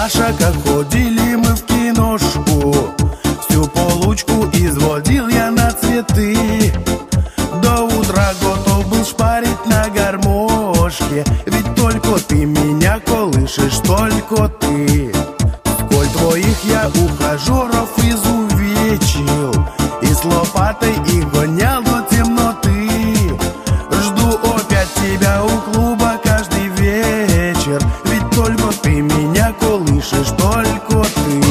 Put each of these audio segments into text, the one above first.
Саша, как ходили мы в киношку, всю получку изводил я на цветы. До утра готов был шпарить на гармошке, ведь только ты меня колышешь, только ты. Сколь твоих я ухажеров изувечил, и с лопатой их гонял до темноты. Жду опять тебя у клуба каждый вечер, ведь только ты меня колышешь, только ты.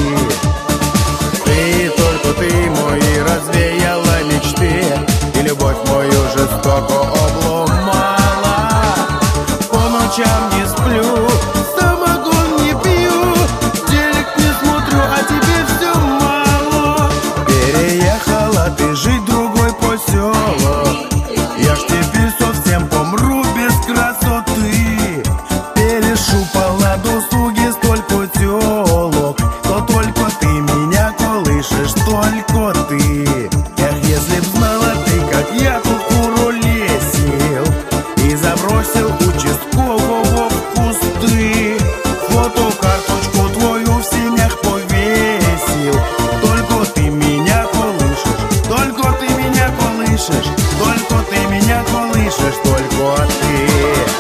Только ты мой развеяла мечты, и любовь мою жестоко обломала. По ночам не сплю, самогон не пью, телек не смотрю, а тебе все мало. Переехала ты жить в другой поселок, я ж теперь совсем помру без красоты. Перешупала досуги столько телок, то только ты меня колышешь, только ты. Эх, если б знала ты, как я тут куролесил и забросил участкового в кусты, фотокарточку твою в сенях повесил. Только ты меня колышешь, только ты меня колышешь, только ты меня колышешь, только ты.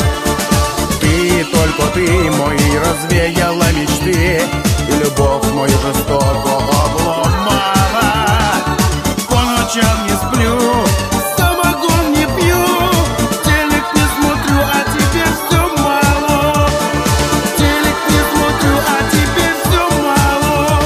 Только ты мой развеяла мечты, и любовь мою жестоко обломала. По ночам не сплю, самогон не пью, телек не смотрю, а тебе все мало. Телек не смотрю, а тебе все мало.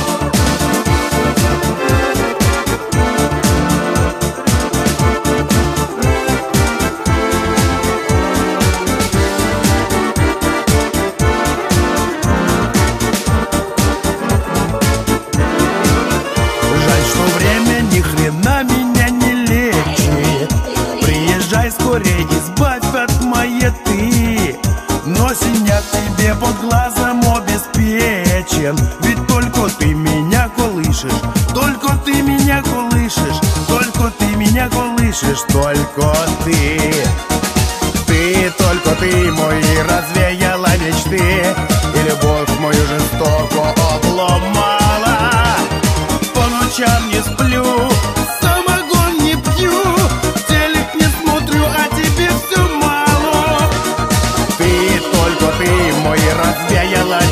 Жаль, что время ни хрена меня не лечит. Приезжай скорее, избавь от маяты. Но синяк тебе под глазом обеспечен, ведь только ты меня колышешь, только ты меня колышешь, только ты меня колышешь, только ты. Только ты мой развеяла мечты, и любовь мою жестоко обломала. По ночам не сплю, самогон не пью, телек не смотрю, а тебе все мало. Только ты мой развеяла